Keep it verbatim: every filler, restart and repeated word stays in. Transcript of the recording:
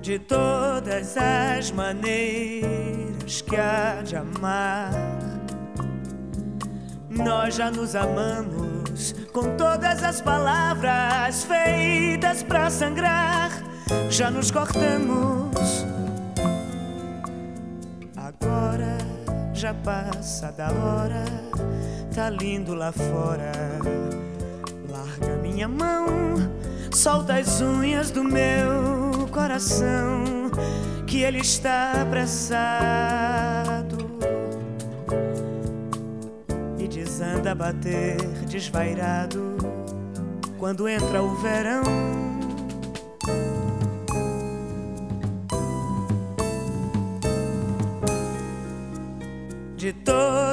de todas as maneiras que há de amar. Nós já nos amamos com todas as palavras feitas pra sangrar. Já nos cortamos, agora já passa da hora. Tá lindo lá fora. Larga minha mão, solta as unhas do meu coração, que ele está apressado e desanda a bater desvairado quando entra o verão.